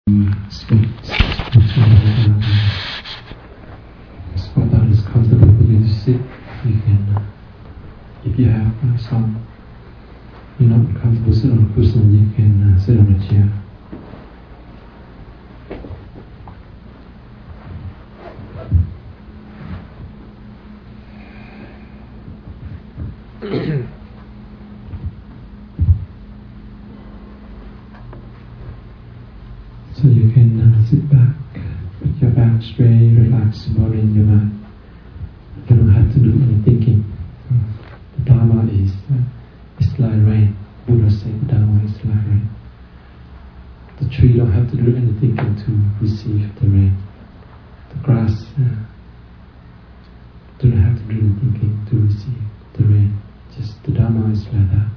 spot that is comfortable for you to sit. You can, if you have some, you're not comfortable sit on a cushion, you can sit on a chair. So you can sit back, put your back straight, relax your body and your mind. You don't have to do any thinking. The Dharma is like rain. Buddha said the Dharma is like rain. The tree don't have to do any thinking to receive the rain. The grass do not have to do any thinking to receive the rain. Just the Dharma is like that.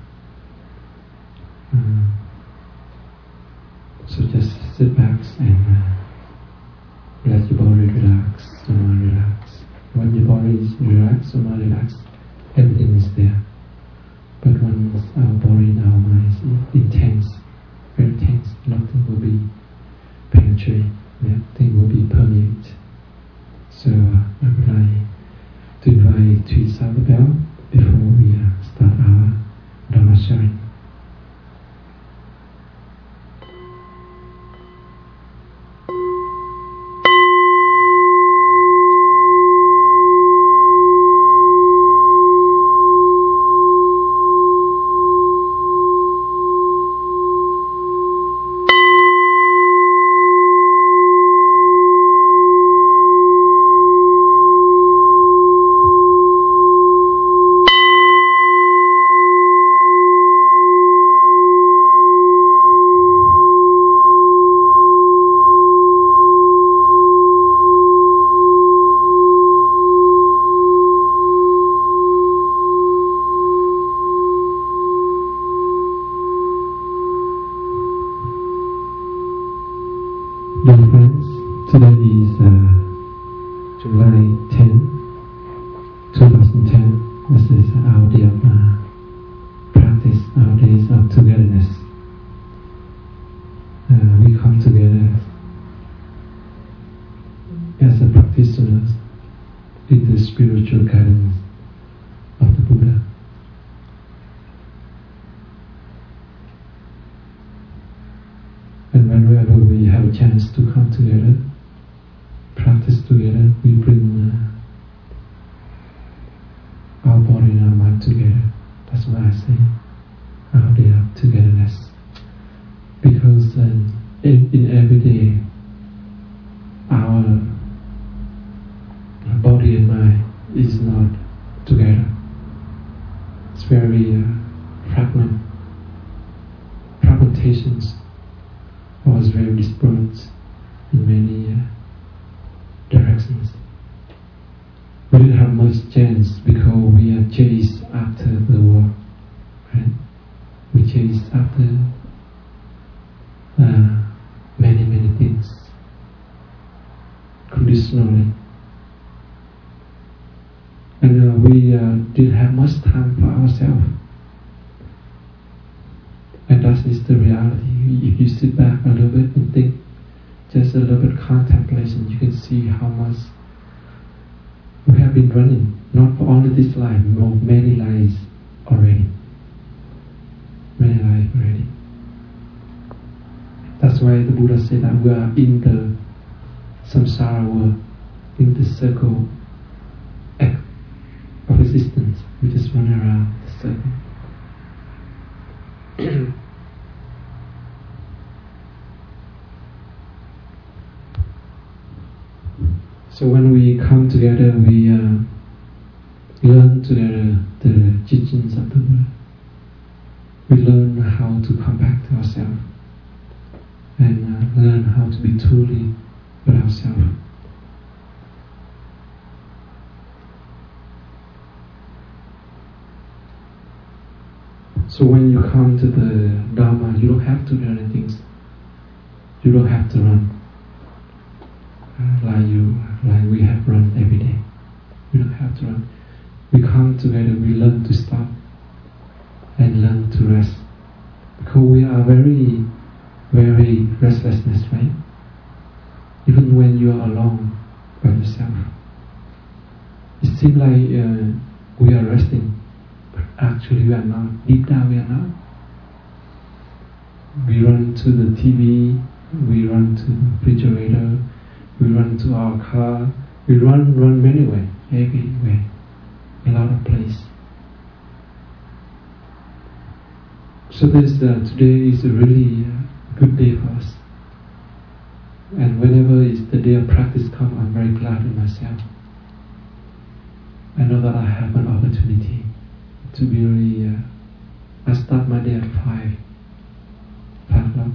So just sit back and let your body relax, your mind relax. When your body is relaxed, your mind relaxed, everything is there. But once our body and our mind is intense, very tense, nothing will be penetrate, everything will be permeate. So I would like to invite to sound the bell before we start our Dhamma sharing. Dear friends, today is July 10, 2010. This is our day of practice, our days of togetherness. We come together as a practitioners with the spiritual guidance of the Buddha. And whenever we have a chance to come together, practice together, we bring our body and our mind together. That's why I say our day of togetherness. Because in every day, our body and mind is not together. It's very fragmentations. Was very dispersed in many directions. We didn't have much chance because we are chased after the war, right? We chased after many things conditionally, and we didn't have much time for ourselves. And that is the reality. If you sit back a little bit and think, just a little bit contemplation, you can see how much we have been running, not for only this life, but many lives already. Many lives already. That's why the Buddha said that we are in the samsara world, in the circle of existence. We just run around the circle. So when we come together, we learn together the teachings of the Buddha. We learn how to come back to ourselves and learn how to be truly with ourselves. So when you come to the Dharma, you don't have to do anything. You don't have to run like we have run every day. We don't have to run. We come together, we learn to stop and learn to rest. Because we are very very restlessness, right? Even when you are alone by yourself. It seems like we are resting, but actually we are not. Deep down we are not. We run to the TV, we run to the refrigerator, we run to our car, we run many ways, everywhere, a lot of places. So today is a really good day for us. And whenever it's the day of practice comes, I'm very glad with myself. I know that I have an opportunity to be really, I start my day at 5 o'clock.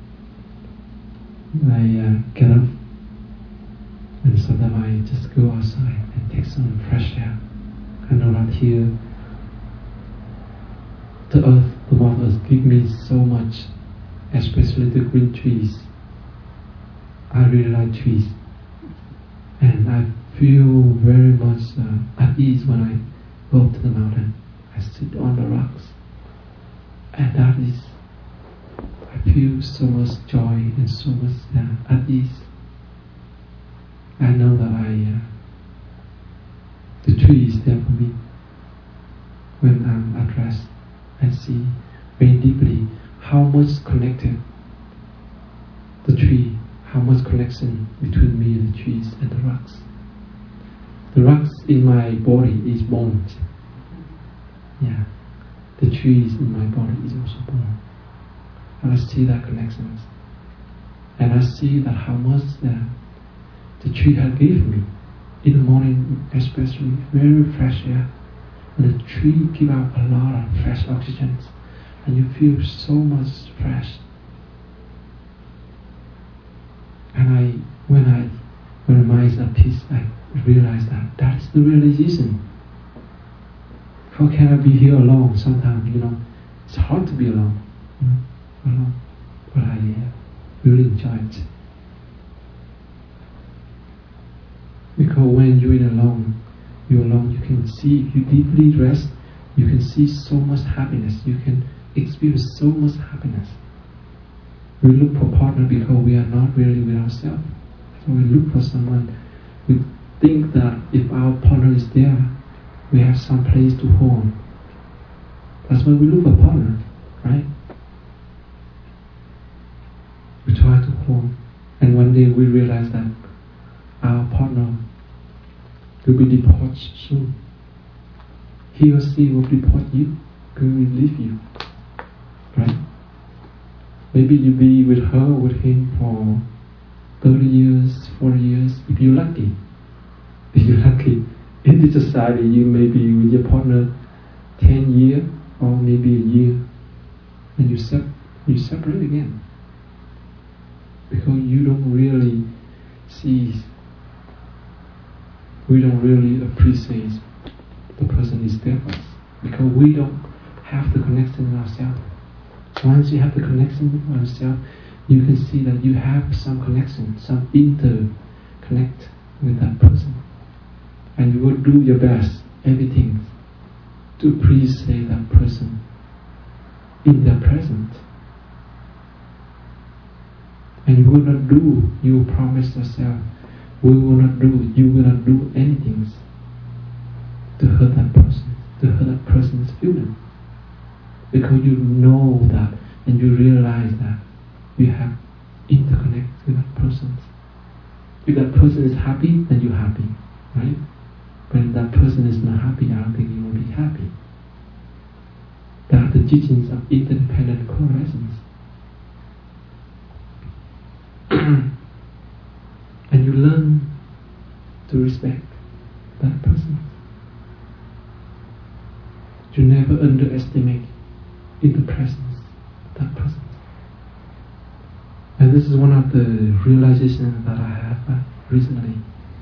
I get up and sometimes I just go outside and take some fresh air. I know that here, the earth, the Mother Earth give me so much, especially the green trees. I really like trees. And I feel very much at ease when I go up to the mountain. I sit on the rocks. And that is, I feel so much joy and so much at ease. I know that the tree is there for me. When I'm at rest, I see very deeply how much connected the tree, how much connection between me and the trees and the rocks. The rocks in my body is bones. Yeah, the trees in my body is also bone. And I see that connections. And I see that how much the tree had given me. In the morning especially, very fresh air. And the tree give out a lot of fresh oxygen. And you feel so much fresh. And when my mind is at peace, I realize that is the realization. How can I be here alone? Sometimes, it's hard to be alone. Alone. But I really enjoy it. Because when you're alone, you can see, if you deeply rest, you can see so much happiness. You can experience so much happiness. We look for a partner because we are not really with ourselves. So we look for someone. We think that if our partner is there, we have some place to hold. That's why we look for a partner, right? We try to hold. And one day we realize that our partner will be deported soon. He or she will deport you, will leave you, right? Maybe you'll be with her or with him for 30 years, 40 years, if you're lucky. If you're lucky. In this society, you may be with your partner 10 years or maybe a year, and you separate again. Because you don't really see, we don't really appreciate the person is there for us. Because we don't have the connection in ourselves. Once you have the connection with yourself, you can see that you have some connection, some interconnect with that person. And you will do your best, everything, to appreciate that person in their presence. And you will not do, you will promise yourself, you will not do anything to hurt that person, to hurt that person's feeling. Because you know that and you realize that you have interconnect with that person. If that person is happy, then you're happy, right? But if that person is not happy, I don't think you will be happy. That are the teachings of interdependent coexistence. And you learn to respect that person. You never underestimate in the presence of that person. And this is one of the realizations that I have recently.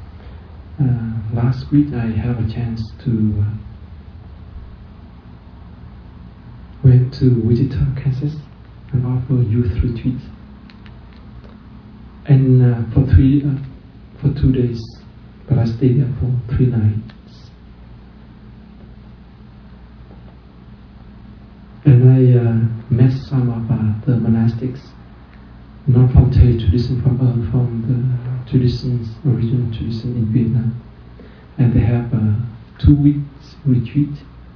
Last week I had a chance to went to Wichita, Kansas, and offer youth retreats. And for 2 days, but I stayed there for 3 nights. And I met some of the monastics tradition from the traditions, original tradition in Vietnam, and they have a 2 weeks retreat.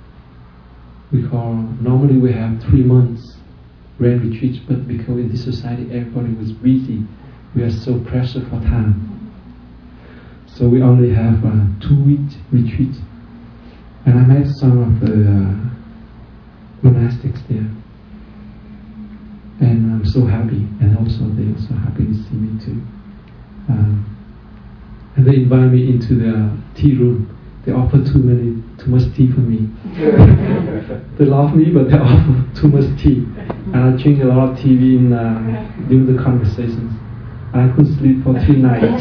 Normally we have 3 months Ren retreat, but because in this society everybody was busy, we are so pressed for time. So we only have a 2 week retreat. And I met some of the monastics there. And I'm so happy, and also they also happy to see me too. And they invite me into their tea room. They offer too much tea for me. They love me, but they offer too much tea. And I drink a lot of tea during the conversations. And I couldn't sleep for 3 nights.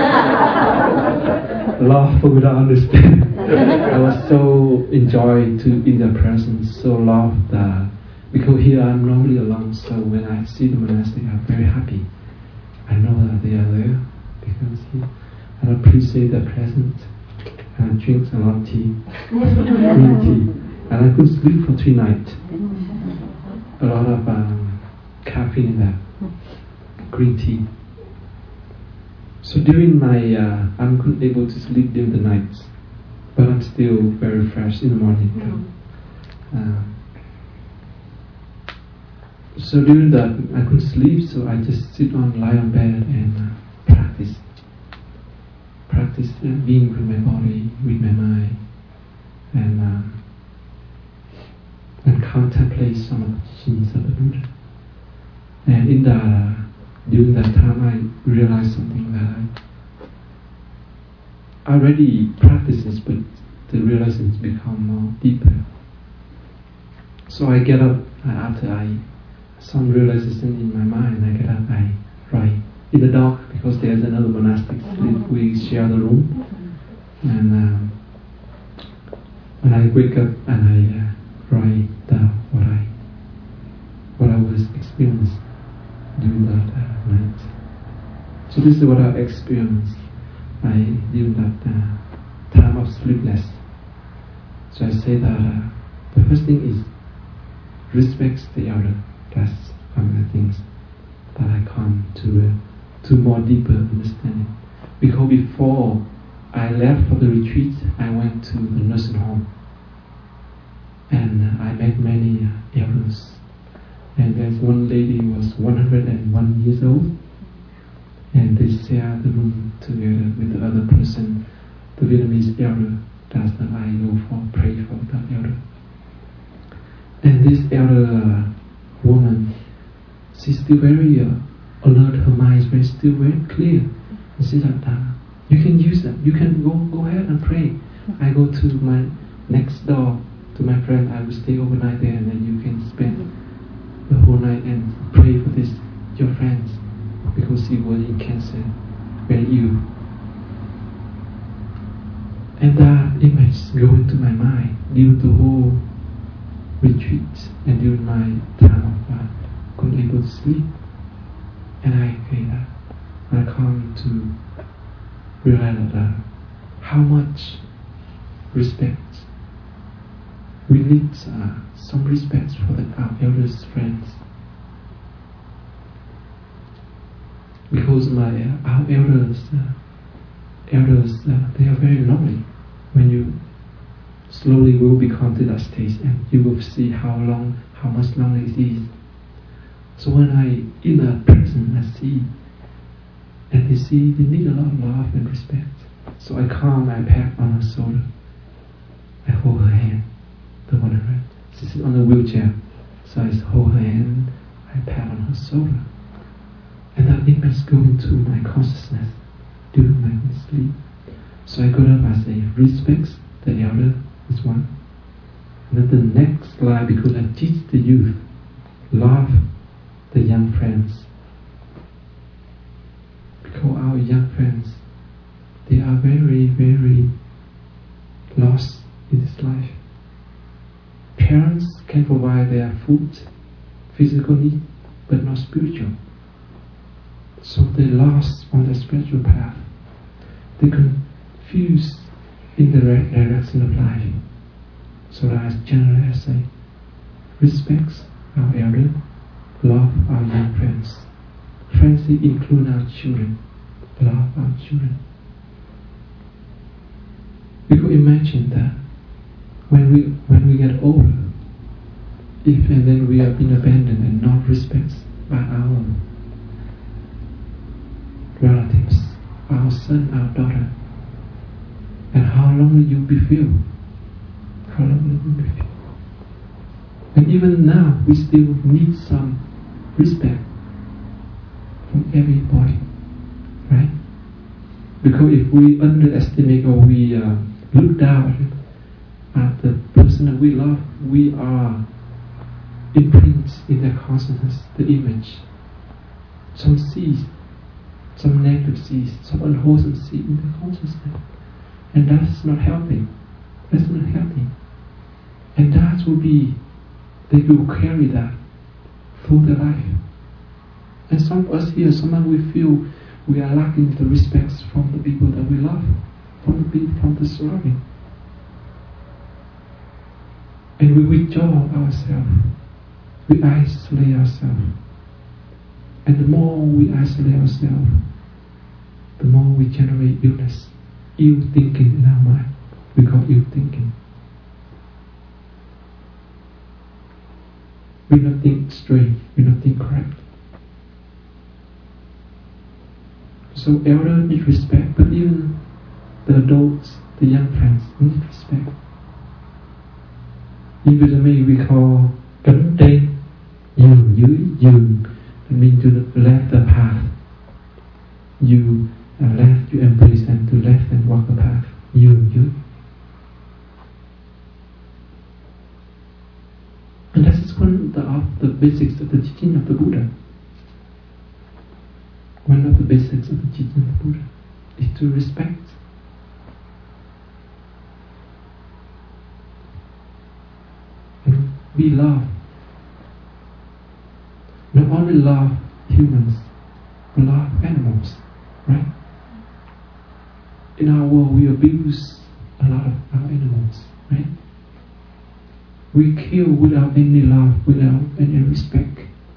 Love without understanding. I was so enjoyed in their presence, so loved. Because here I'm normally alone, so when I see the monastic, I'm very happy. I know that they are there because I appreciate their presence. And I drink a lot of tea, green tea, and I could sleep for 3 nights. A lot of caffeine in that green tea. So during my, I'm not able to sleep during the nights, but I'm still very fresh in the morning. So during that, I couldn't sleep, so I just lie on bed and practice being with my body, with my mind, and contemplate some of the teachings of the Buddha. And in that, during that time, I realized something that I already practiced this, but the realizations become more deeper. So I get up after some realization in my mind. I get up, I write in the dark because there's another monastic sleep. We share the room, and when I wake up and I write down what I was experiencing during that night. So this is what I experienced during that time of sleepless. So I say that the first thing is respect the elder. That's one of the things that I come to more deeper understanding. Because before I left for the retreat, I went to the nursing home, and I met many elders. And there's one lady who was 101 years old, and they share the room together with the other person, the Vietnamese elder. That's that I go for, pray for that elder. And this elder woman, she's still very alert, her mind is still very clear. And she said, you can use that, you can go ahead and pray. I go to my next door, to my friend, I will stay overnight there, and then you can spend the whole night and pray for this, your friends, because she was in cancer, very ill. And that image go into my mind during the whole retreat and during my time of couldn't able to sleep. And I come to realize that how much respect we need, some respect for our elders' friends, because our elders they are very lonely. When you slowly will become to that stage, and you will see how much longer it is. So when in that person, I see, and they see they need a lot of love and respect. So I come, I pat on her shoulder, I hold her hand, the one I read. She's on a wheelchair, so I hold her hand, I pat on her shoulder, and that image go into my consciousness during my sleep. So I got up, I say, respects the elder is one. And then the next slide, because I teach the youth, love the young friends. Because our young friends, they are very, very lost in this life. Parents can provide their food, physical need, but not spiritual. So they lost on the spiritual path. They confused in the right direction of life. So as generally I say, respect our elder, love our young friends, friendship include our children, love our children. We could imagine that when we get older, if and then we are being abandoned and not respected by our relatives, our son, our daughter, and how long will you be feel? How long will you be feel? And even now, we still need some respect from everybody, right? Because if we underestimate or we look down at the person that we love, we are imprinted in their consciousness, the image. Some seeds, some negative seeds, some unwholesome seed in their consciousness. And that's not healthy. That's not healthy. And that will be, they will carry that through their life. And some of us here, sometimes we feel we are lacking the respect from the people that we love, from the surrounding. And we withdraw ourselves. We isolate ourselves. And the more we isolate ourselves, the more we generate illness, ill thinking in our mind. We call ill thinking. We don't think straight, we don't think correct. So elders need respect, but even the adults, the young friends need respect. In Vietnamese we call cánh trên, nhường dưới, nhường. It means to let the path. You left, you embrace them to left and walk the path. Nhường dưới. And this is one of the basics of the teaching of the Buddha. One of the basics of the teaching of the Buddha is to respect. And we love. Not only love humans, but love animals, right? In our world, we abuse a lot of our animals, right? We kill without any love, without any respect.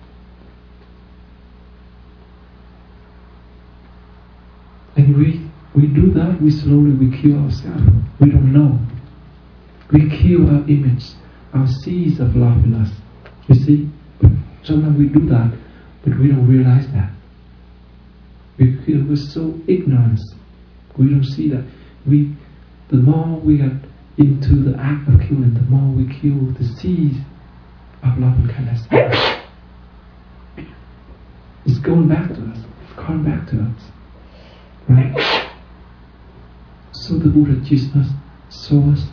And we do that, we kill ourselves. We don't know. We kill our image, our seeds of love in us. You see? But sometimes we do that, but we don't realize that. We're so ignorant. We don't see that. The more we get into the act of killing, the more we kill the seeds of love and kindness. It's going back to us. It's coming back to us. Right? So the Buddha teaches us, shows us,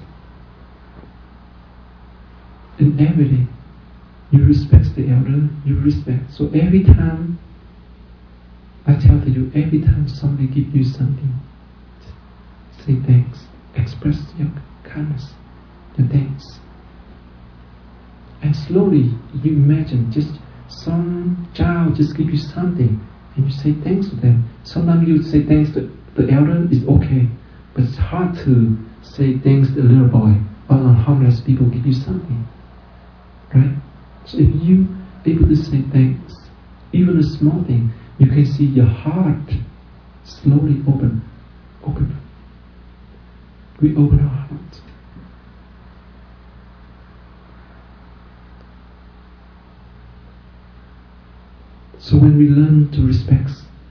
in everything, you respect the elder, you respect. So every time, I tell you, every time somebody gives you something, say thanks, express your kindness, your thanks. And slowly, you imagine just some child just give you something, and you say thanks to them. Sometimes you say thanks to the elder, is okay, but it's hard to say thanks to a little boy or homeless people give you something, right? So if you able to say thanks, even a small thing, you can see your heart slowly open. We open our hearts. So when we learn to respect,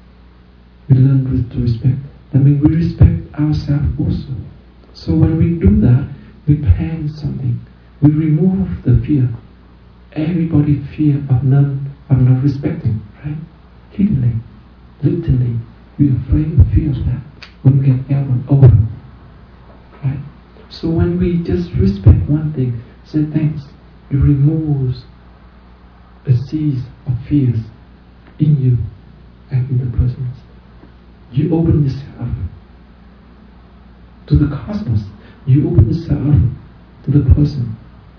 that means we respect ourselves also. So when we do that, we plan something. We remove the fear. Everybody fear of not respecting, right? Hiddenly, literally, we're afraid of fear of that when we get older, right? So when we just respect one thing, say thanks, it removes the seeds of fears in you and in the persons. You open yourself to the cosmos. You open yourself to the person.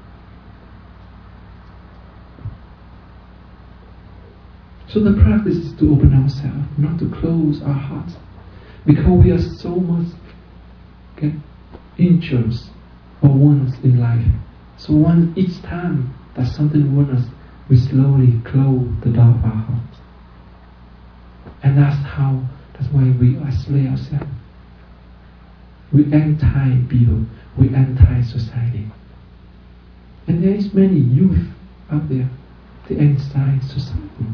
So the practice is to open ourselves, not to close our hearts, because we are so much get injured or wounds in life. So each time that something wounds us, we slowly close the door of our hearts. And that's why we isolate ourselves. We anti-people, we anti-society. And there is many youth out there, they anti-society.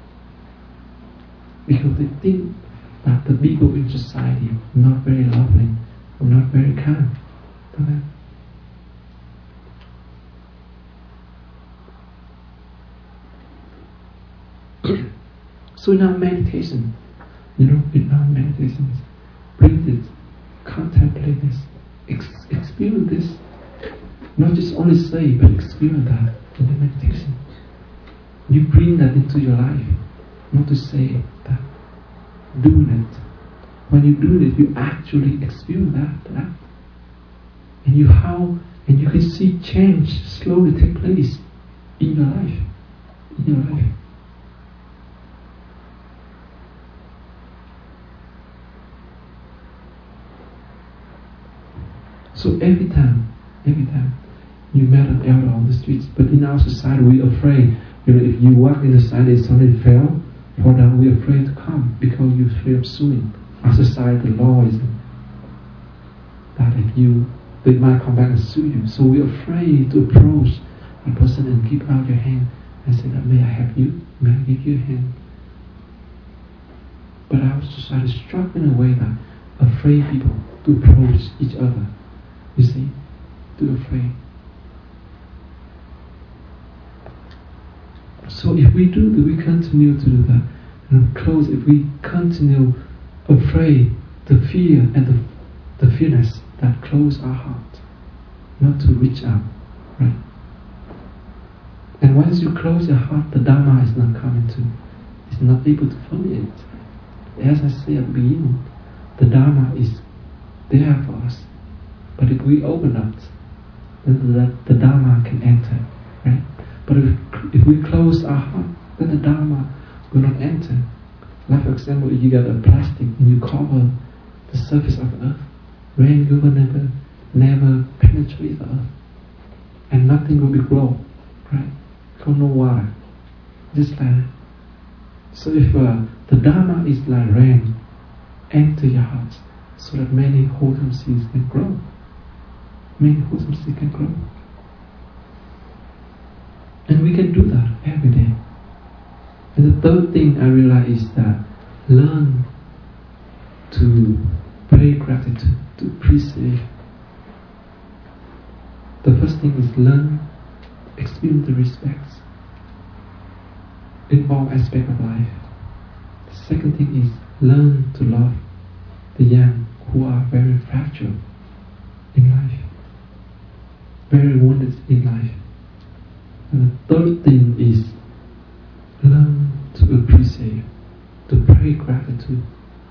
Because they think that the people in society are not very lovely, or not very kind to them. So in our meditation, breathe it, contemplate this, experience this. Not just only say, but experience that in the meditation. You bring that into your life, not to say that, doing it. When you do it, you actually experience that. And you can see change slowly take place in your life. So every time you met an elder on the streets, but in our society we're afraid. If you walk in the society and somebody fall down, we're afraid to come because you're afraid of suing. Our society, the law is that they might come back and sue you. So we're afraid to approach a person and give out your hand and say that, may I help you? May I give you a hand? But our society is structured in a way that afraid people to approach each other. You see, too afraid. So if we continue to do that, and close, if we continue afraid, the fear and the fearness that close our heart, not to reach out, right? And once you close your heart, the Dharma is not coming to, is not able to permeate. As I said at the beginning, the Dharma is there for us. But if we open up, then the Dharma can enter, right? But if we close our heart, then the Dharma will not enter. Like for example, if you got a plastic and you cover the surface of the earth, rain will never penetrate the earth, and nothing will be grow, right? Because no water, just like that. So if the Dharma is like rain, enter your heart, so that many wholesome seeds can grow. Many wholesome seeds can grow. And we can do that every day. And the third thing I realize is that learn to pray gratitude, to appreciate. The first thing is learn, experience the respects in all aspects of life. The second thing is learn to love the young who are very fragile in life, very wounded in life. And the third thing is learn to appreciate, to pray gratitude.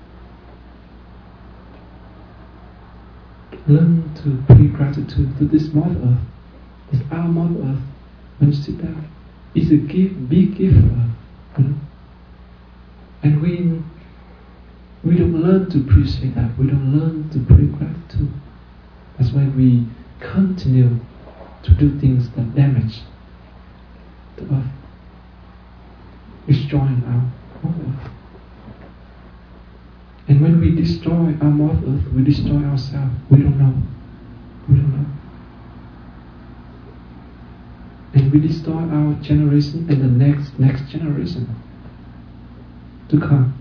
Learn to pray gratitude to this Mother Earth. It's our Mother Earth. When you sit down, it's a gift, big gift for us. You know? And we don't learn to appreciate that. We don't learn to pray gratitude. That's why we continue to do things that damage the earth, destroying our Mother Earth. And when we destroy our Mother Earth, we destroy ourselves. We don't know. And we destroy our generation and the next generation to come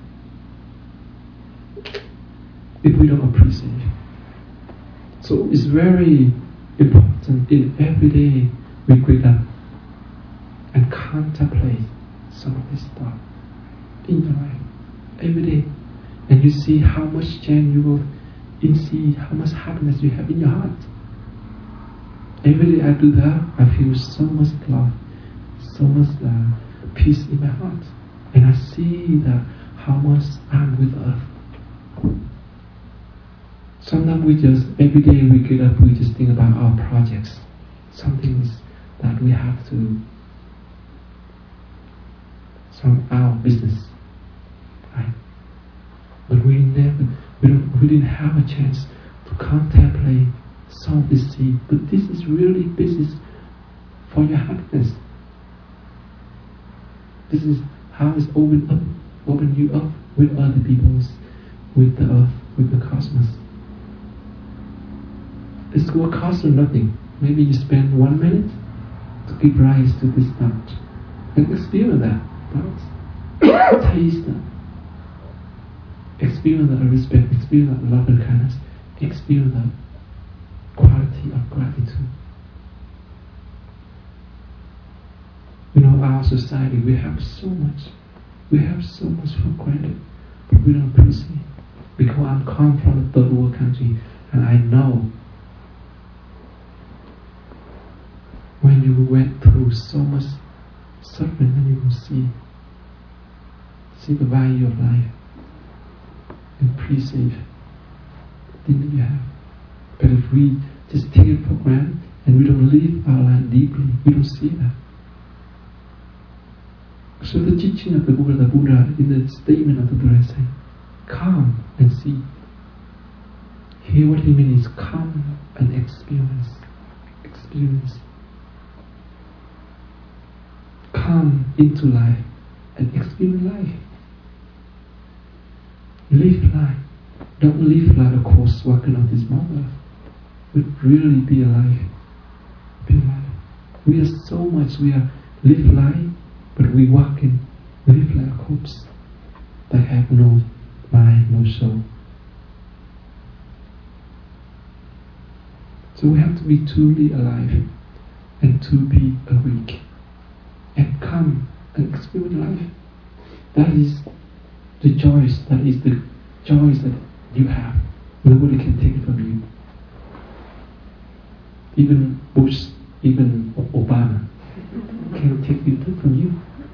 if we don't appreciate it. So it's very important in every day we wake up and contemplate some of this stuff in your life every day, and you see how much change you will, and see how much happiness you have in your heart. Every day I do that, I feel so much love, so much peace in my heart, and I see that how much I'm with earth. Sometimes we just, every day we get up, we just think about our projects, some things that we have to, from our business, right? But we didn't have a chance to contemplate some of this seed. But this is really business for your happiness. This is how it's open you up with other peoples, with the earth, with the cosmos. It will cost you nothing. Maybe you spend 1 minute to give rise to this thought. And experience that thoughts. Taste that. Experience that respect, experience that love and kindness, experience that quality of gratitude. You know, our society, we have so much for granted, but we don't appreciate. Because I'm come from a third world country, and I know when you went through so much suffering, then you will see the value of life and appreciate the thing that you have. But if we just take it for granted and we don't live our life deeply, we don't see that. So the teaching of the Buddha in the statement of the Buddha is saying, come and see. Here what he means is come and experience. Experience. Come into life and experience life. Live life. Don't live like a course walking on this mother. But really be alive. Be alive. We are so much, we are live life, but we walk in, live like a corpse that have no mind, no soul. So we have to be truly alive and to be awake and come and experience life. That is the choice, that is the choice that you have. Nobody can take it from you. Even Bush, even Obama can't take it from you.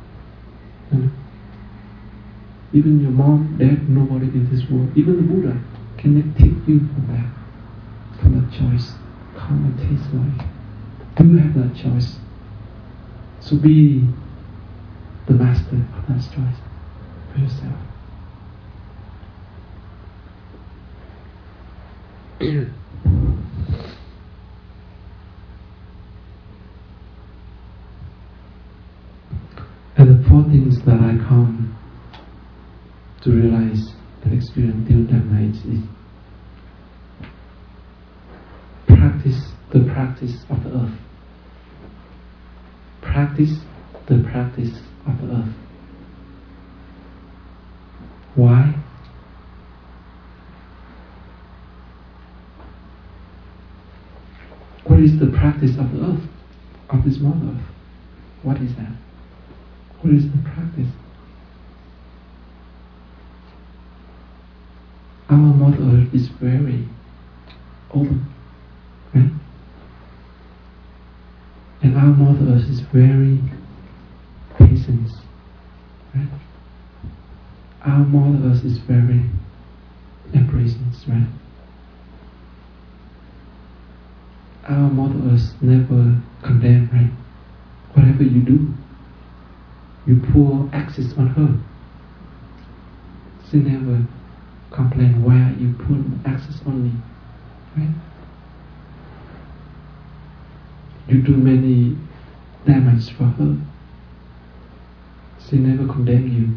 Even your mom, dad, nobody in this world, even the Buddha cannot take you from that choice. Come and taste life. You have that choice. So be the master of that choice for yourself. And the four things that I come to realize and experience during that night is the practice of the earth. Practice the practice of the earth. Why? What is the practice of the earth, of this mother earth? What is that? What is the practice? Our mother earth is very open, right? And our mother earth is very patient, right? Our mother earth is very embracing, right? Our mother earth never condemn, right? Whatever you do, you pour access on her. She never complain why you put access on me, right? You do many damage for her. She never condemn you.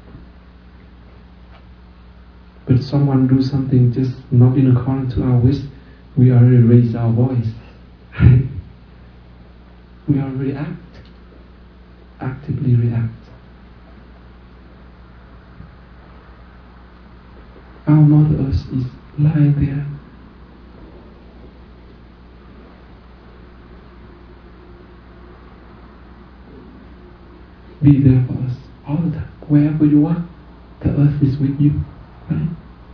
But someone do something just not in accordance to our wish, we already raise our voice. We already actively react. Our Mother Earth is lying there. Be there for us all the time. Wherever you are, the earth is with you, right?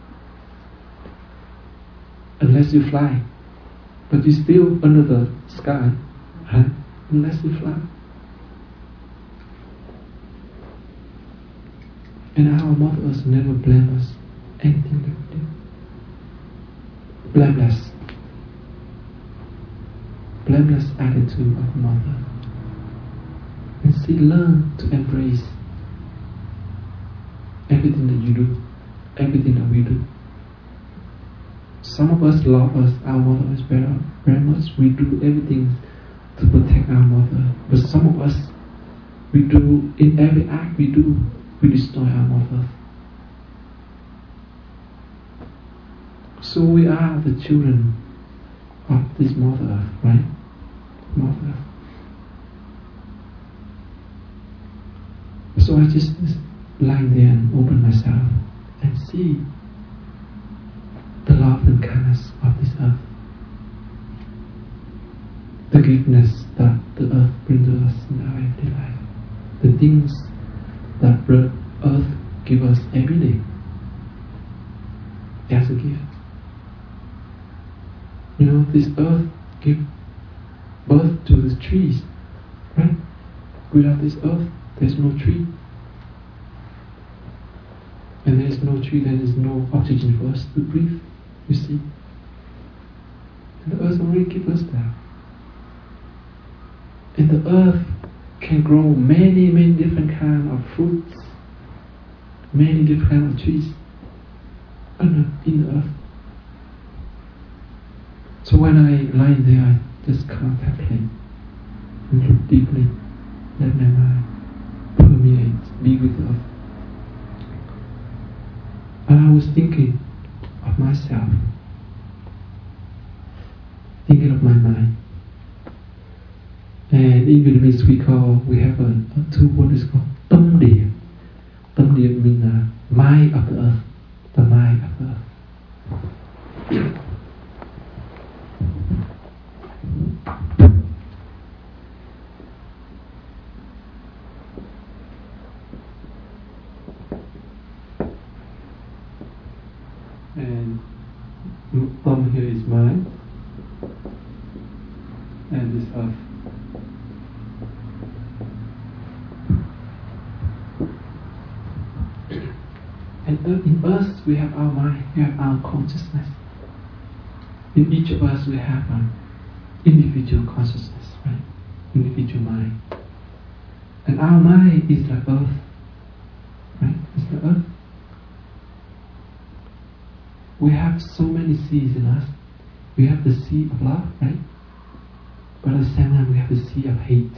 Unless you fly. But you're still under the sky, right? Unless you fly. And our Mother Earth never blame us anything that we do. Blameless. Blameless attitude of Mother. And she learn to embrace everything that you do, everything that we do. Some of us love our Mother Earth very much. We do everything to protect our Mother. But some of us, we do, in every act we do, we destroy our Mother Earth. So we are the children of this Mother Earth, right? Mother Earth. So I just lying there and open myself and see the love and kindness of this earth. The giftness that the earth brings to us in our everyday life. The things that the earth gives us every day as a gift. You know, this earth gives birth to the trees, right? Without this earth, there's no tree. And there is no tree, there is no oxygen for us to breathe, you see. And the earth already gives us that. And the earth can grow many, many different kinds of fruits, many different kinds of trees in the earth. So when I lie there, I just contemplate and look deeply, let my mind permeate, be with the earth. And I was thinking of myself, thinking of my mind. And in Vietnamese we have a two words called Tâm Địa. Tâm Địa means mind of the earth, the mind of the earth. And Tâm here is mind, and this earth. And in us we have our mind, we have our consciousness. In each of us we have an individual consciousness, right? Individual mind. And our mind is like earth, right? It's the earth. We have so many seas in us. We have the sea of love, right? But at the same time we have the sea of hatred.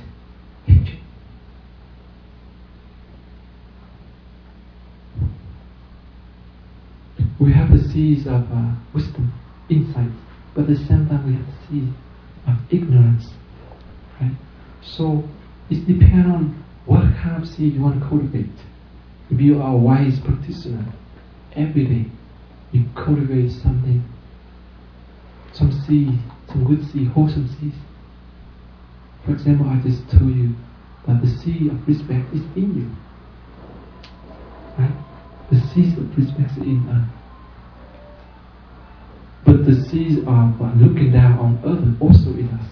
We have the seas of wisdom, insights, but at the same time we have the sea of ignorance, right? So it depends on what kind of seed you want to cultivate. If you are a wise practitioner, every day you cultivate something, some seed, some good seed, wholesome seeds. For example, I just told you that the seed of respect is in you, right? The seed of respect is in us. But the seeds of looking down on others also in us.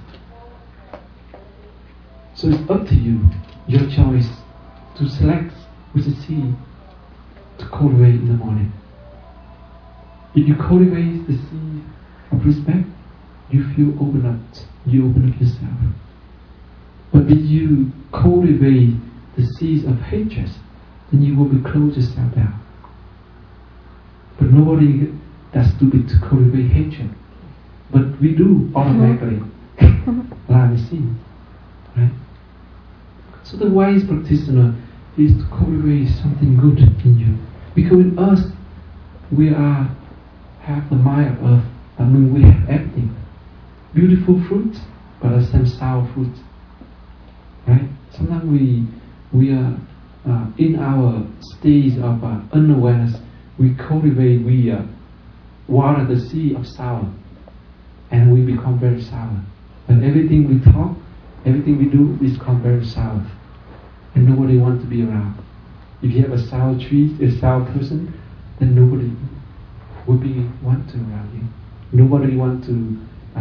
So it's up to you, your choice, to select which seed to cultivate in the morning. If you cultivate the seed of respect, you feel open up, you open up yourself. But if you cultivate the seeds of hatred, then you will be close yourself down. But nobody that's stupid to cultivate hatred. But we do automatically plant the seed, right? So the wise practitioner is to cultivate something good in you. Because in us, we have the mind of earth. I mean, we have everything. Beautiful fruits, but the same sour fruits, right? Sometimes we are in our stage of unawareness. We cultivate, water the seed of sour, and we become very sour. And everything we talk, everything we do is become very sour, and nobody wants to be around. If you have a sour tree, a sour person, then nobody will be want to around you. Nobody want to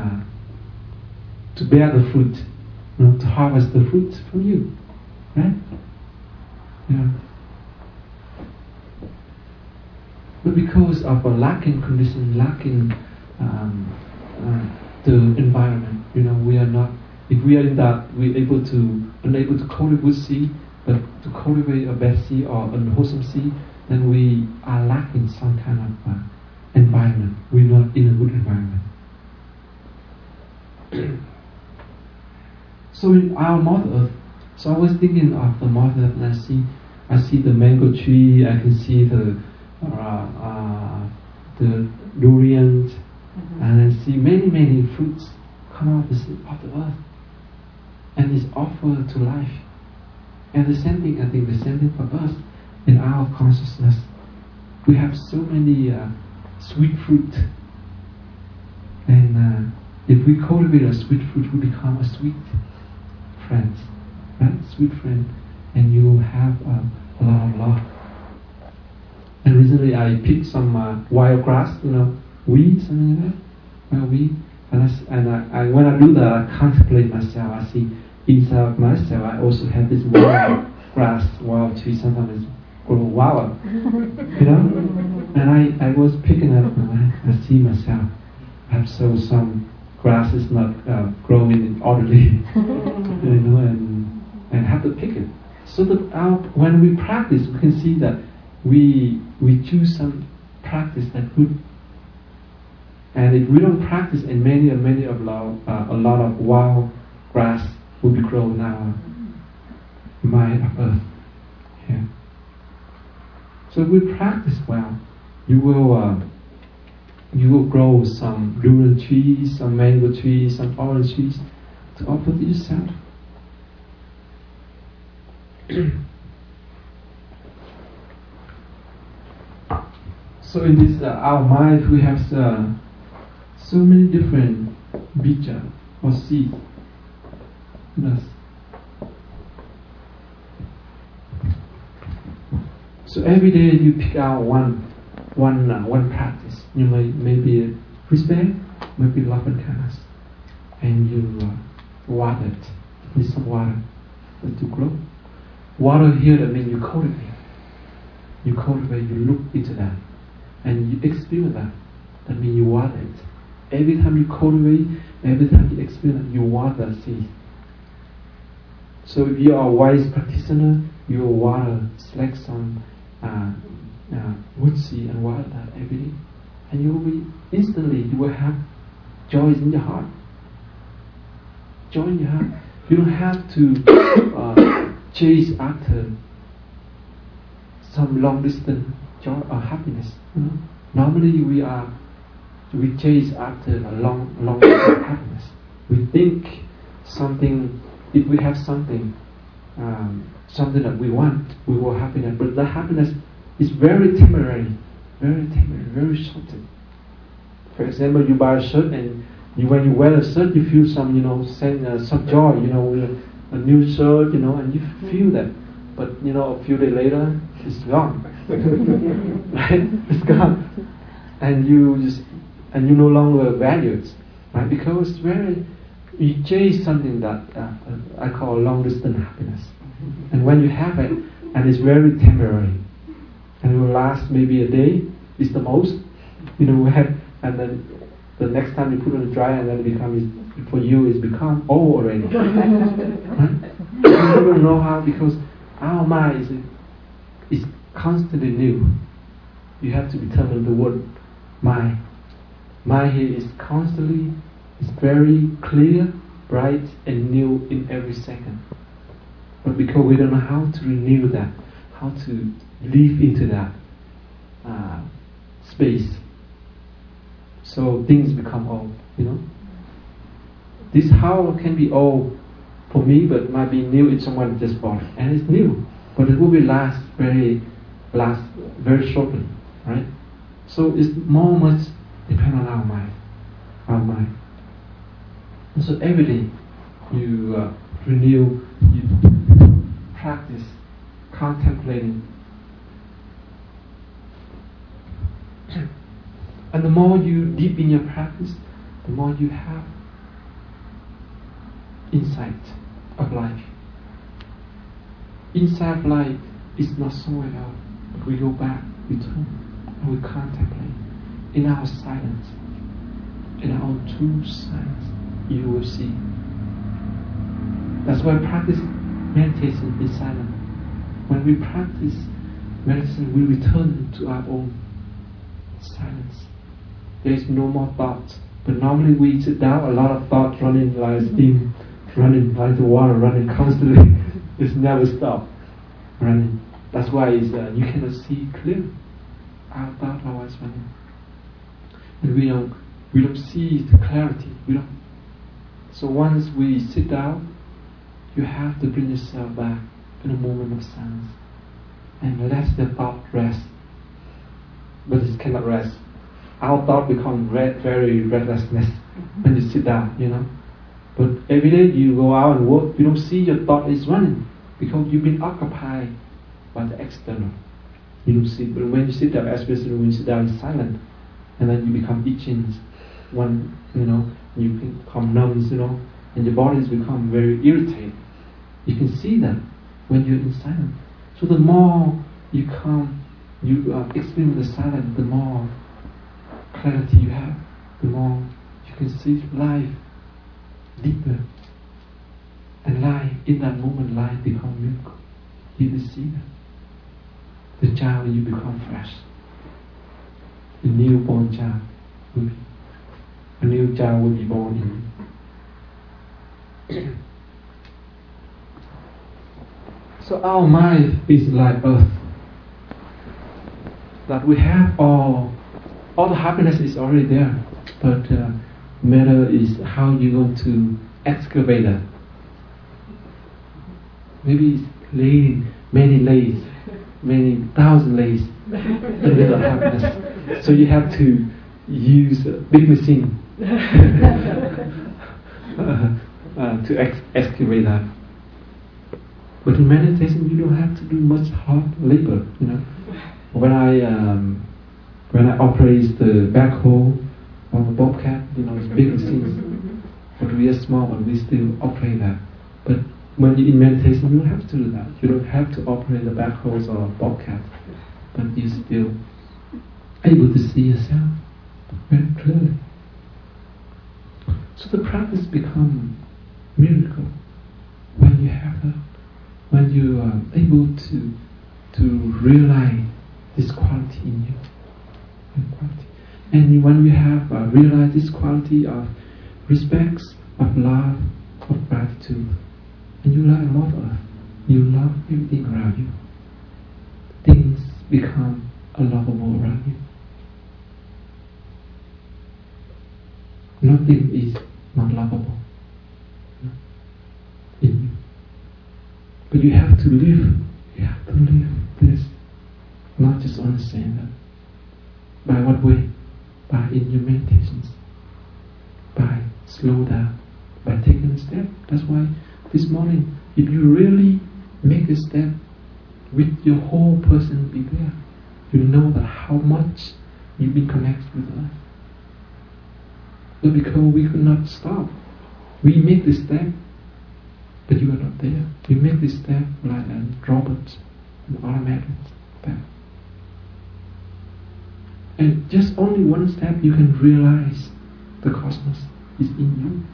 bear the fruit, to harvest the fruit from you, right? Yeah. But because of a lacking condition, lacking the environment, we are not. If we are in that, we're unable to cultivate good seed, but to cultivate a bad seed or a wholesome seed, then we are lacking some kind of environment. We're not in a good environment. So in our Mother Earth, so I was thinking of the Mother Earth, and I see the mango tree. I can see the durians, and I see many fruits come out of the earth, and is offered to life. And the same thing, I think the same thing for us in our consciousness. We have so many sweet fruit, and if we cultivate a sweet fruit, we become a sweet friend, right? Sweet friend, and you will have a lot of love. And recently I picked some wild grass, weed, something like that, wild weed. And I when I do that, I contemplate myself. I see inside of myself, I also have this wild grass, wild tree. Sometimes grow wild, And I was picking up, and I see myself. I have some grass is not growing orderly, and have to pick it. So that when we practice, we can see that we choose some practice that good. And if we don't practice, and many of a lot of wild grass will be grown in our mind of earth. Yeah. So if we practice well, you will grow some durian trees, some mango trees, some orange trees to offer to yourself. So in this our mind, we have so many different bija or seeds in us. So every day you pick out one practice. You maybe respect, maybe love and kindness, and you water it with some water to grow. Water here, that means you cultivate. You cultivate. You look into that, and you experience that. That means you water it. Every time you cultivate, every time you experience, you water the seed. So if you are a wise practitioner, you will water, select some wood seed and water that every day, and you will be instantly. You will have joy in your heart. Joy in your heart. You don't have to chase after some long distance joy or happiness. Normally we chase after a long distance happiness. We think something. If we have something that we want, we will happiness. But that happiness is very temporary, very short. For example, you buy a shirt, and when you wear a shirt, you feel some joy, a new shirt, and you feel that. But a few days later, it's gone. Right? It's gone, and you no longer value it, right? Because you chase something that I call long distance happiness, and when you have it, and it's very temporary, and it will last maybe a day, is the most, and then the next time you put it on the dryer, and then it becomes, for you, it's become old already. Right? You don't know how, because our mind is constantly new. You have to determine the word mind. Mind here is constantly. It's very clear, bright, and new in every second. But because we don't know how to renew that, how to live into that space, so things become old. This how can be old for me, but might be new if someone just bought it, and it's new, but it will be last very shortly, right? So it's much depend on our mind. And so every day you renew, you practice contemplating, and the more you deep in your practice, the more you have insight of life. Insight of life is not somewhere else, but we go back, we turn, and we contemplate in our silence, in our own true silence. You will see. That's why practice meditation is silent. When we practice meditation, we return to our own silence. There is no more thoughts. But normally we sit down, a lot of thoughts running like steam, running like the water, running constantly. It's never stop running. That's why you cannot see clearly. Our thoughts are always running. and we don't see the clarity. So once we sit down, you have to bring yourself back in a moment of silence and let the thought rest. But it cannot rest. Our thought becomes very restlessness when you sit down, But every day you go out and work, you don't see your thought is running because you've been occupied by the external. You don't see. But when you sit down, especially when you sit down in silent, and then you become itching, you become numb, and your bodies become very irritated. You can see that when you're in silence. So the more you experience the silence, the more clarity you have, the more you can see life deeper. And life, in that moment, life becomes miracle. You will see that. The child, you become fresh. The newborn child will be, a new child will be born in you. So our mind is like earth. That we have all the happiness is already there, but matter is how you're going to excavate it. Maybe it's laying many layers, many thousand layers, a little happiness. So you have to use a big machine to excavate that. But in meditation, you don't have to do much hard labor. When I operate the backhoe on the bobcat, it's big machines. But we are small, but we still operate that. But when you're in meditation, you don't have to do that. You don't have to operate the backhoes or bobcat, but you're still able to see yourself very clearly. So the practice becomes miracle when you have that. When you are able to realize this quality in you, and when you have realized this quality of respect, of love, of gratitude, and you learn a lot of, you love everything around you. Things become unlovable around you. Nothing is not lovable in you. But you have to live this, not just understand that. By what way? By in your meditations. By slow down, by taking a step. That's why this morning, if you really make a step with your whole person be there, you know that how much you've been connected with us. But because we could not stop, we make this step, but you are not there. You make this step like a robot, an automatic step. And just only one step you can realize the cosmos is in you.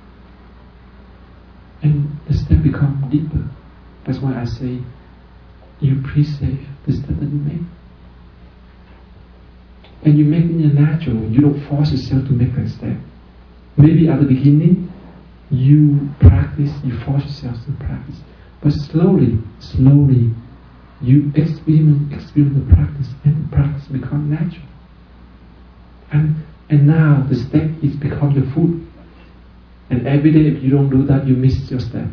And the step becomes deeper. That's why I say you appreciate the step that you make. And you make it in a natural. You don't force yourself to make that step. Maybe at the beginning you practice, you force yourself to practice. But slowly you experience the practice, and the practice becomes natural. And now the step is become your food. And every day if you don't do that, you miss your step.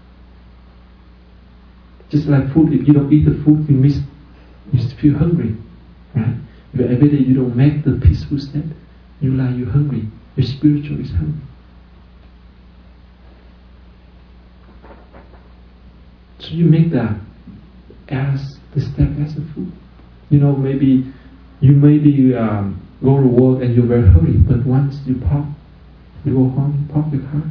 Just like food, if you don't eat the food, you feel hungry, right? If every day you don't make the peaceful step, you're hungry. Your spiritual is hungry. So you make that as the step as a food. Maybe you go to work and you're very hurried, but once you go home, park your car.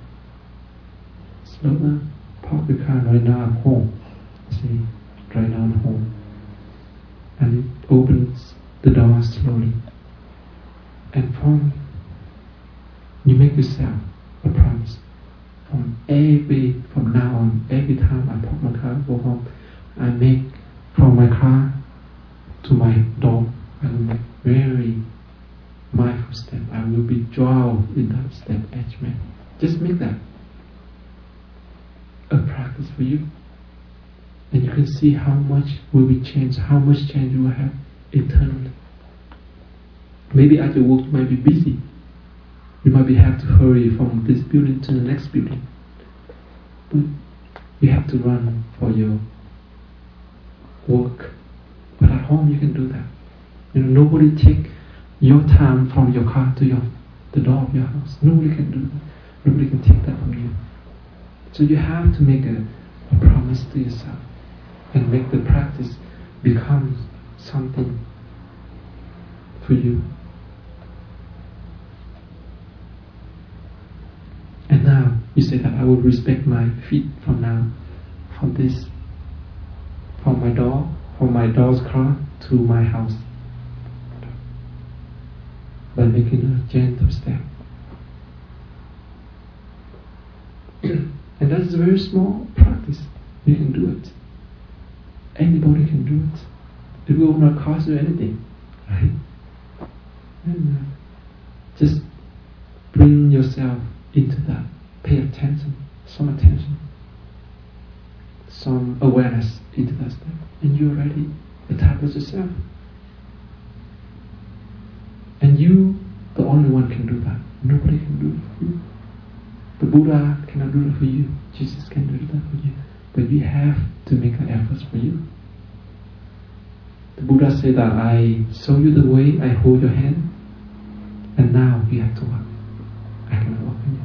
Slow down, park your car. Right now I'm home. See, right now I'm home. And it opens the door slowly. And you make yourself a promise. From now on, every time I park my car, go home, I make from my car to my door, I will make very mindful step. I will be drawn in that step each minute. Just make that a practice for you. And you can see how much will be changed, how much change you will have internally. Maybe at your work you might be busy. You might have to hurry from this building to the next building. But you have to run for your work. But at home you can do that. Nobody take your time from your car to the door of your house. Nobody can do that. Nobody can take that from you. So you have to make a promise to yourself and make the practice become something for you. And now you say that I will respect my feet from now, from my door's car to my house, by making a gentle step. And that's a very small practice. You can do it. Anybody can do it. It will not cost you anything, right? And just bring yourself into that. Pay attention, some awareness into that step, and you already establish yourself. And you, the only one, can do that. Nobody can do it for you. The Buddha cannot do it for you. Jesus can do that for you. But you have to make an effort for you. The Buddha said that I show you the way, I hold your hand, and now you have to walk. I cannot walk for you.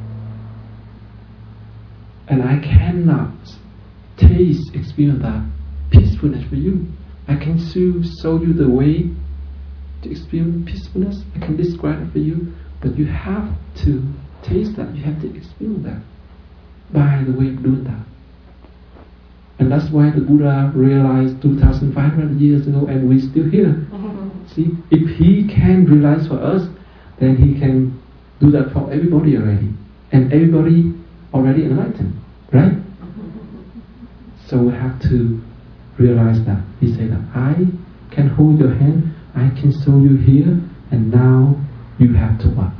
And I cannot experience that peacefulness for you. I can show you the way to experience peacefulness. I can describe it for you, but you have to taste that. You have to experience that by the way of doing that. And that's why the Buddha realized 2,500 years ago, and we're still here. See, if he can realize for us, then he can do that for everybody already, and everybody already enlightened, right? So we have to realize that. He said that I can hold your hand, I can show you here, and now you have to walk.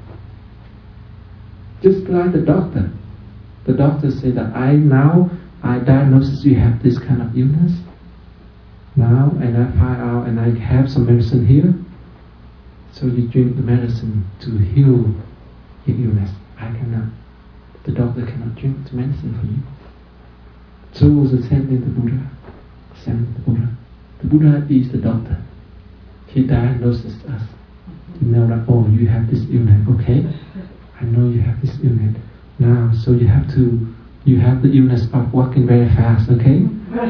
Just like the doctor. The doctor said that I diagnose you have this kind of illness now, and I find out, and I have some medicine here. So you drink the medicine to heal your illness. I cannot. The doctor cannot drink the medicine for you. So it was the same thing the Buddha. The Buddha is the doctor. He diagnoses us. You know that, oh, you have this illness. Okay, I know you have this illness. Now, so you have the illness of walking very fast, okay?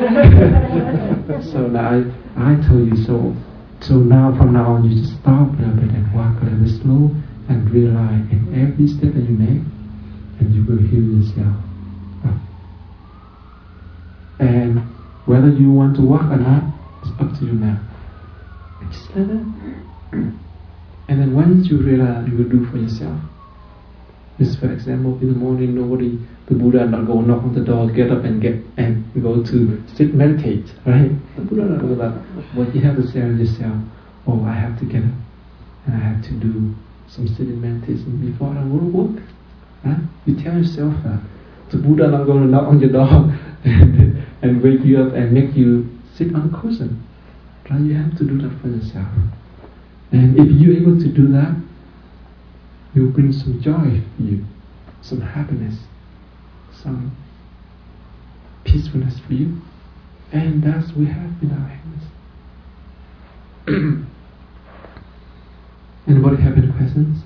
So now I told you so. So now from now on you just stop a little bit and walk a little bit slow and realize in every step that you make, and you will heal yourself. And whether you want to walk or not, it's up to you now. Just like that. And then once you realize, you will do for yourself. Just for example, in the morning, the Buddha not go knock on the door, get up and go to sit meditate, right? The Buddha not do that. But you have to say to yourself, oh, I have to get up and I have to do some sitting meditation before I go to work. Right? You tell yourself that. The Buddha not going to knock on your door and wake you up and make you sit on a cushion. Right? You have to do that for yourself. And if you're able to do that, it will bring some joy for you, some happiness, some peacefulness for you. And that's what we have in our hands. Anybody have any questions?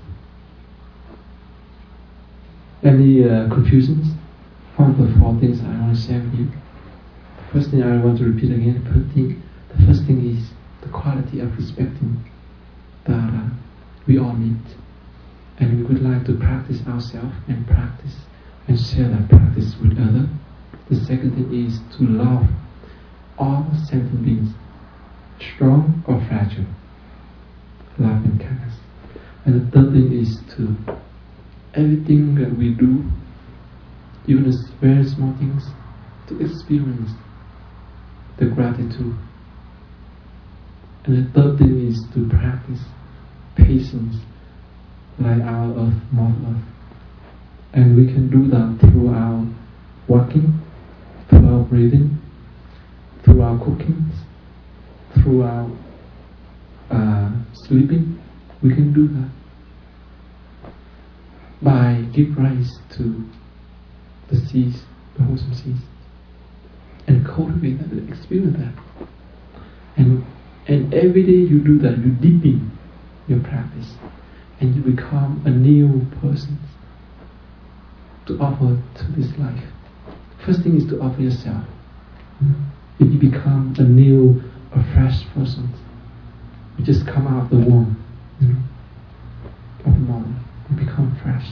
Any confusions from the four things I want to share with you? The first thing I want to repeat again, the first thing is the quality of respecting that we all need. And we would like to practice ourselves and practice and share that practice with others. The second thing is to love all sentient beings, strong or fragile. Love and kindness. And the third thing is to everything that we do, even the very small things, to experience the gratitude. And the third thing is to practice patience, like our earth, Mother Earth. And we can do that through our walking, through our breathing, through our cooking, through our sleeping, We can do that by give rise to the seeds, the wholesome seeds, and cultivate that, experience that. And every day you do that, you deepen your practice, and you become a new person to offer to this life. First thing is to offer yourself. If you become a new, a fresh person, you just come out of the womb, of the mom, you become fresh.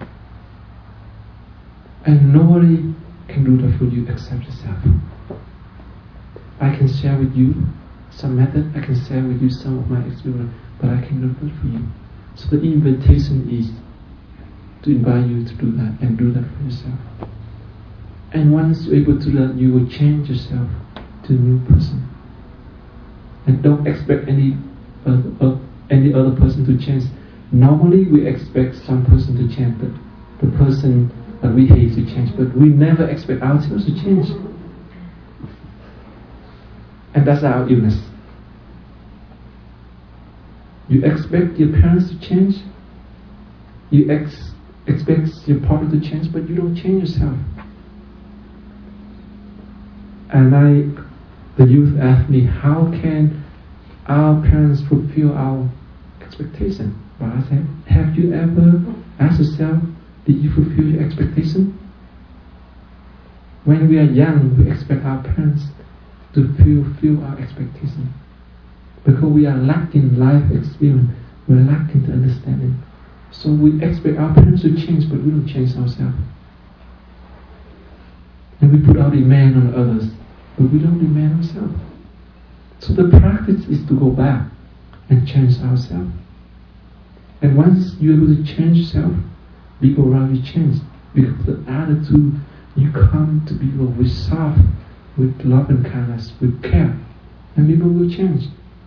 And nobody can do that for you except yourself. I can share with you some method, I can share with you some of my experience, but I cannot do it for you. So the invitation is to invite you to do that, and do that for yourself. And once you're able to do that, you will change yourself to a new person. And don't expect any other person to change. Normally we expect some person to change, the person that we hate to change, but we never expect ourselves to change. And that's our illness. You expect your parents to change, you expect your partner to change, but you don't change yourself. And the youth asked me, how can our parents fulfill our expectation? But I said, have you ever asked yourself, did you fulfill your expectation? When we are young, we expect our parents to fulfill our expectation. Because we are lacking life experience, we are lacking the understanding. So we expect our parents to change, but we don't change ourselves. And we put our demand on others, but we don't demand ourselves. So the practice is to go back and change ourselves. And once you're able to change yourself, people around you change. Because the attitude, you come to people with soft, with love and kindness, with care, and people will change.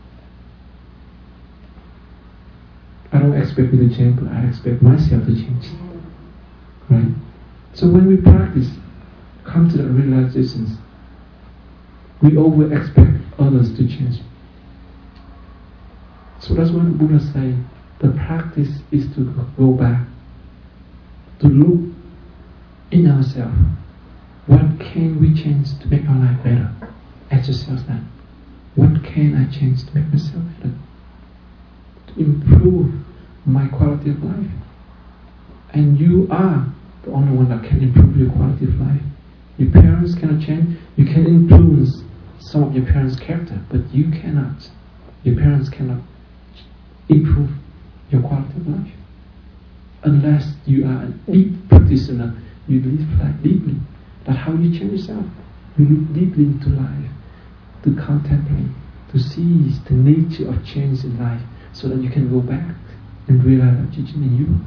I don't expect you to change, but I expect myself to change. Right? So when we practice, come to the realizations, we always expect others to change. So that's what the Buddha say. The practice is to go back, to look in ourselves. What can we change to make our life better? Ask yourself that. What can I change to make myself better? To improve my quality of life. And you are the only one that can improve your quality of life. Your parents cannot change. You can influence some of your parents' character, but you cannot. Your parents cannot improve your quality of life. Unless you are a deep practitioner, you live life deeply. That's how you change yourself. You look deeply into life, to contemplate, to see the nature of change in life, so that you can go back and realize that change in you.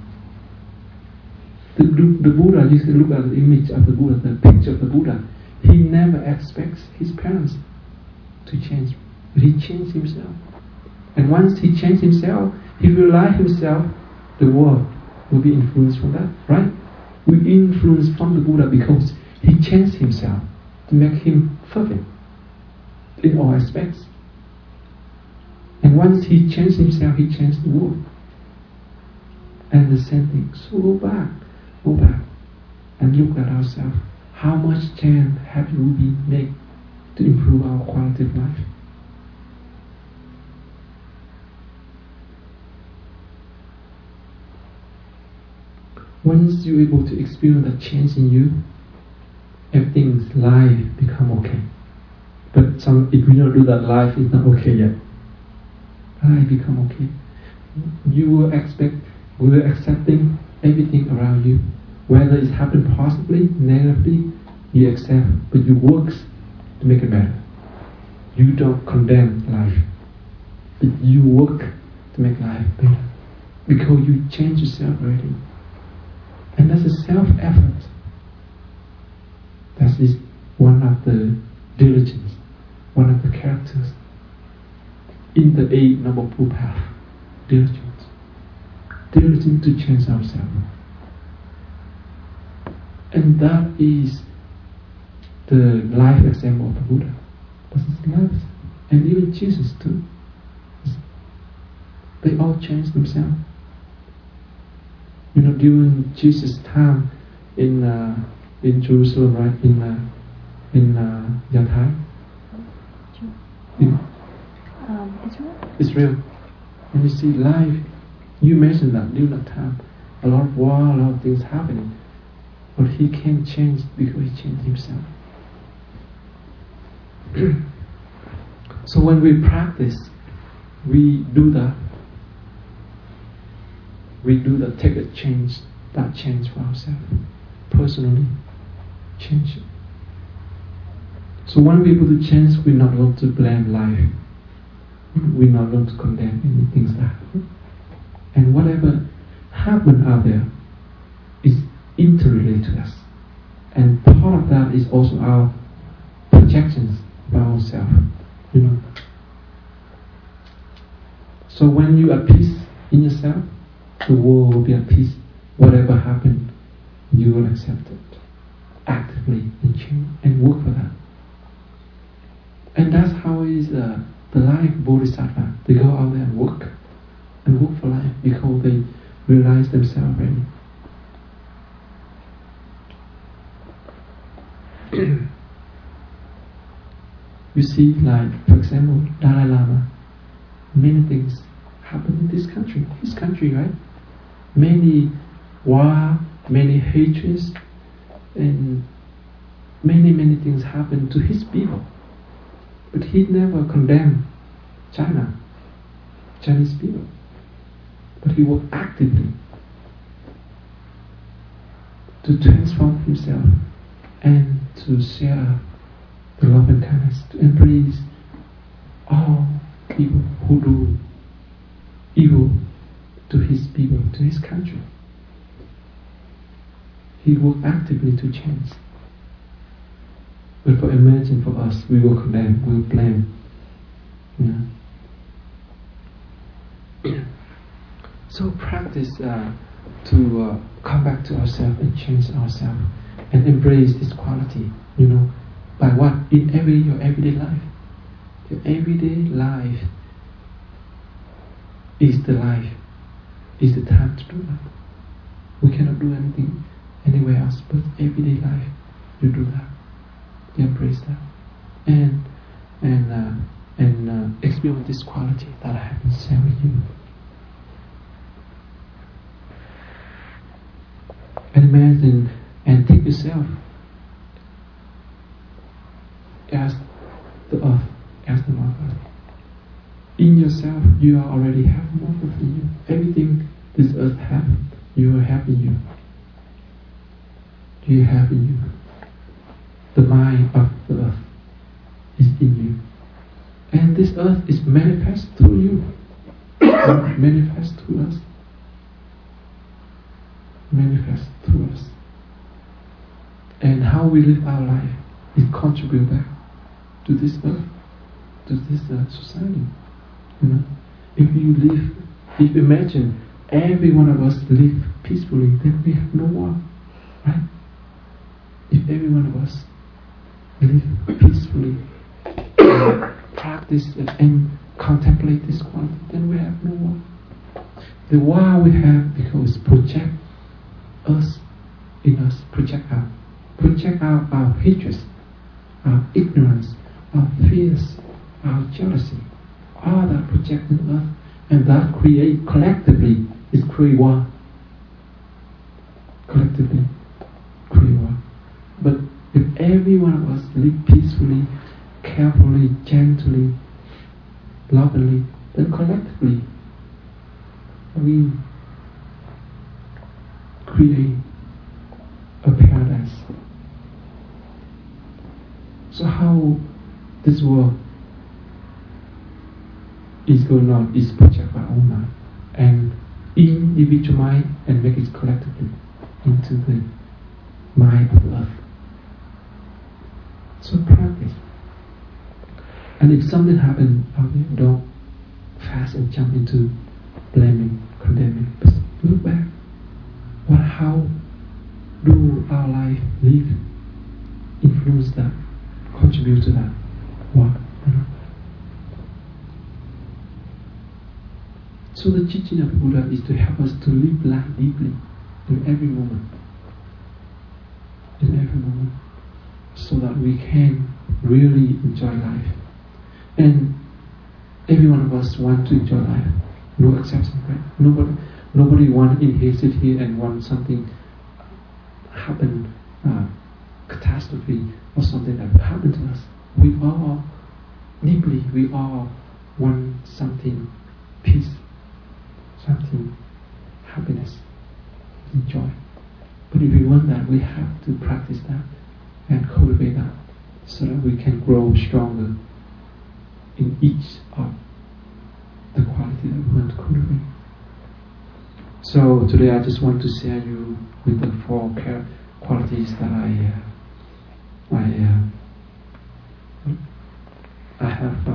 The Buddha, you can look at the image of the Buddha, the picture of the Buddha. He never expects his parents to change, but he changed himself. And once he changed himself, he realized himself, the world will be influenced from that, right? We influence from the Buddha because he changed himself to make him perfect in all aspects. And once he changed himself, he changed the world. And the same thing. So go back and look at ourselves. How much chance have we made to improve our quality of life? Once you're able to experience that change in you, everything's life become okay. But if we don't do that, life is not okay yet. Life become okay. You will accepting everything around you, whether it's happened positively, negatively, you accept, but you work to make it better. You don't condemn life, but you work to make life better because you change yourself already. And that's a self-effort. That is one of the diligence, one of the characters in the Eight Noble Path. Diligence. Diligence to change ourselves. And that is the life example of the Buddha. This is life. And even Jesus too. They all change themselves. During Jesus' time in Jerusalem, right? In Yatai, in Israel. And you see life. You mentioned that during that time, a lot of war, a lot of things happening, but he can't change because he changed himself. So when we practice, we do that. Take a change, that change for ourselves, personally, change it. So when we're able to change, we're not going to blame life. We're not going to condemn any things that happen. And whatever happened out there is interrelated to us. And part of that is also our projections about ourselves. So when you are at peace in yourself, the world will be at peace. Whatever happened, you will accept it actively and change and work for that. And that's how is the life Bodhisattva. They go out there and work for life because they realize themselves already. You see, like, for example, Dalai Lama, many things happen in this country. His country, right? Many war, many hatreds, and many things happen to his people. But he never condemned Chinese people. But he worked actively to transform himself and to share the love and kindness, to embrace all people who do evil to his people, to his country. He worked actively to change. But imagine for us, we will condemn, we will blame. So practice to come back to ourselves and change ourselves and embrace this quality, by what? In your everyday life. Your everyday life is the life, is the time to do that. We cannot do anything anywhere else, but everyday life, you do that. You embrace that. And experience this quality that I have been sharing with you. And imagine and take yourself as the earth, as the mother. In yourself, you already have more within you. Everything this earth has, you have in you. You have in you. The mind of the earth is in you. And this earth is manifest through you. Manifest through us. Manifest through us. And how we live our life is contribute back to this earth, to this society. If imagine every one of us live peacefully, then we have no war, right? If every one of us live peacefully, practice and contemplate this quality, then we have no war. The war we have because project us in us, project out our hatred, our ignorance, our fears, our jealousy, all that project in us, and that create collectively is create war. Collectively create war. But if every one of us live peacefully, carefully, gently, lovingly, then collectively we create a paradise. So how this world is going on is project our own mind and individual mind and make it collectively into the mind of the earth. So practice. And if something happens out there, don't fast and jump into blaming, condemning. But look back. How do our life live, influence that, contribute to that? What? So the teaching of the Buddha is to help us to live life deeply in every moment. In every moment. So that we can really enjoy life. And every one of us want to enjoy life. No exception, right? Nobody want in here, sit here and want something happen, catastrophe or something that happen to us. We all deeply, we all want something peace, something happiness, joy. But if we want that, we have to practice that and cultivate that so that we can grow stronger in each of the quality that we want to cultivate. So today I just want to share you with the 4 qualities that I have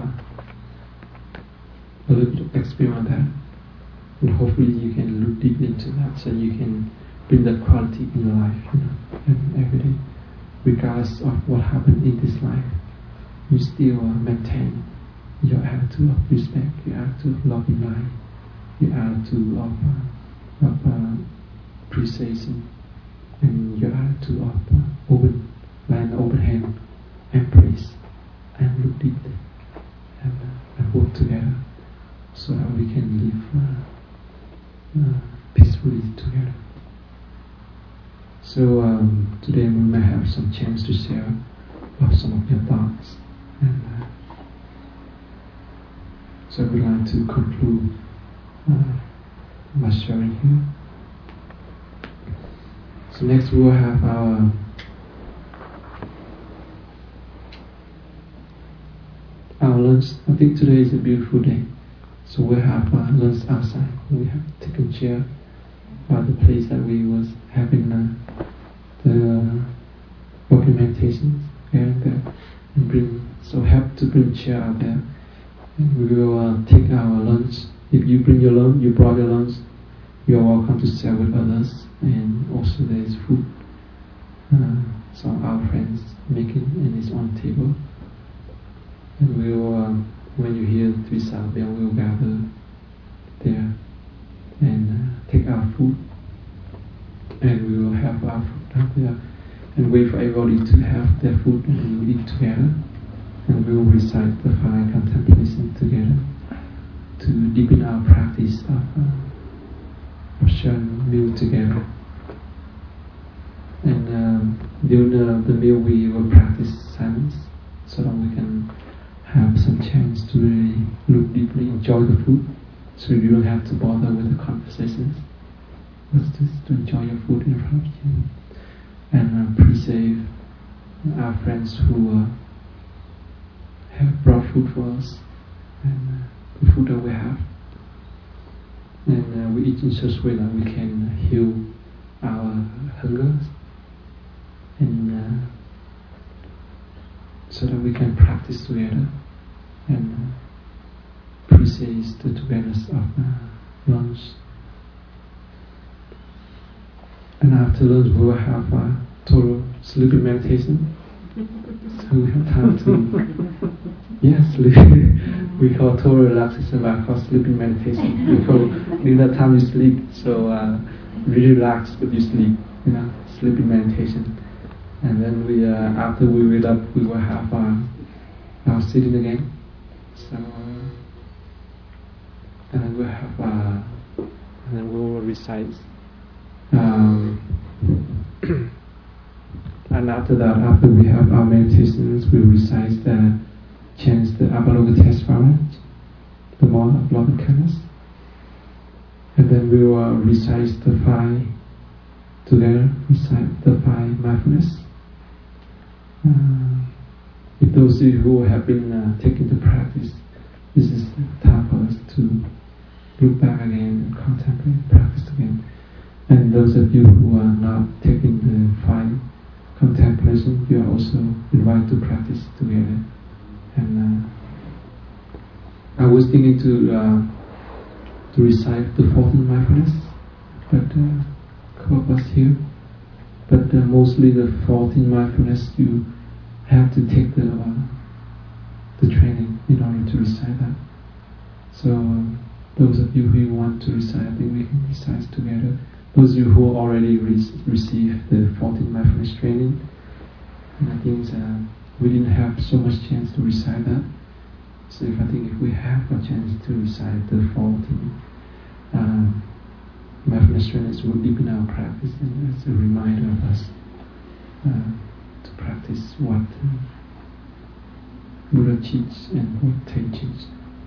a little bit of experience on that, and hopefully you can look deeply into that so you can bring that quality in your life, and every day, regardless of what happened in this life, you still maintain your attitude of respect, your attitude of loving life, your attitude of appreciation, and your attitude of open hand, embrace, and look deeply, and work together, so that we can live peacefully together. So today we may have some chance to share some of your thoughts, and so we'd like to conclude my sharing here. So next we will have our lunch. I think today is a beautiful day, so we'll have lunch outside. We have taken chair by the place that we was having the walking meditations here and there, and help to bring chair out there, and we will take our lunch. If you bring your lunch, you brought your lunch, you are welcome to share with others, and also there is food. So our friends make it and it's on table, and we will, when you hear 3 sound bell, we will gather there and take our food, and we will have our food out there and wait for everybody to have their food, and we will eat together, and we will recite the 5 contemplation together to deepen our practice of sharing meal together. And during the meal we will practice silence so that we can have some chance to really look deeply, enjoy the food, so you don't have to bother with the conversations. Let's just to enjoy your food in front of you, and appreciate our friends who have brought food for us, and the food that we have, and we eat in such a way that we can heal our hunger, and so that we can practice together and appreciate the togetherness of lunch. And after lunch we will have a total sleeping meditation. So we have time to we call total relaxation, but I call sleeping meditation. Because in that time you sleep, so really relax but you sleep, sleeping meditation. And then we after we wake up, we will have our sitting again. So and then we'll have and then we will recite. And after that, after we have our meditations, we recite the chants, the Avalokitesvara, the Mall of Love and Kindness. And then we will recite the 5 together, recite the 5 mindfulness. If those of you who have been taking the practice, this is the time for us to look back again and contemplate, practice again. And those of you who are not taking the 5 contemplation, you are also invited to practice together. And I was thinking to recite the 14 mindfulness, but a couple of us here. But mostly the 14 mindfulness, you have to take the training in order to recite that. So, those of you who want to recite, I think we can recite together. Those of you who already received the 14 mindfulness training, and I think we didn't have so much chance to recite that. So I think if we have a chance to recite the 14 mindfulness trainings, will deepen our practice, and as a reminder of us to practice what Buddha teaches and what Te teaches.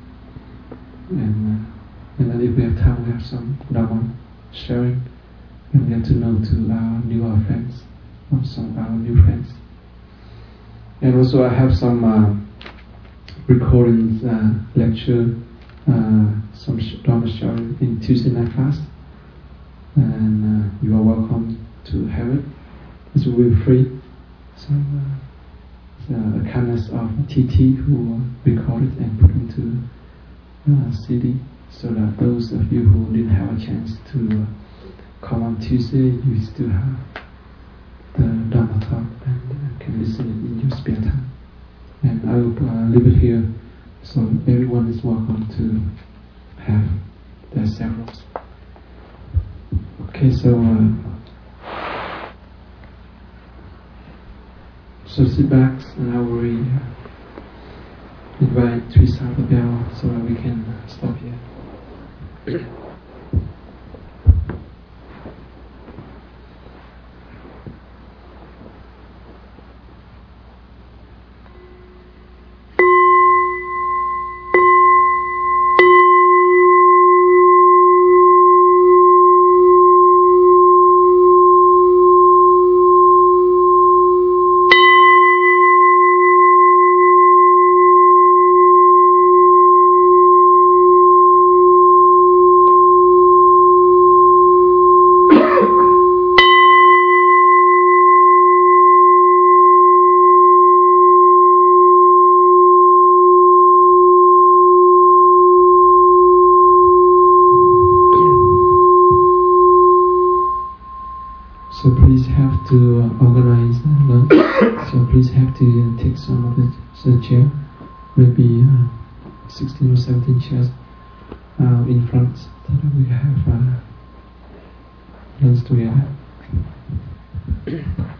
And then if we have time, we have some Dhamma sharing and get to know to our newer friends, or some of our new friends. And also I have some recordings, lecture, some Dhamma sharing in Tuesday night fast. And you are welcome to have it. It will be free. So it's a kindness of TT who recorded and put into CD, so that those of you who didn't have a chance to come on Tuesday, you still have the Dhamma talk and can listen it in your spare time. And I will leave it here, so everyone is welcome to have their severals. Okay, so sit back, and I will invite to sound the bell so that we can stop here. So please have to organize lunch. So please have to take some of the chair, maybe 16 or 17 chairs in front, so that we have lunch together.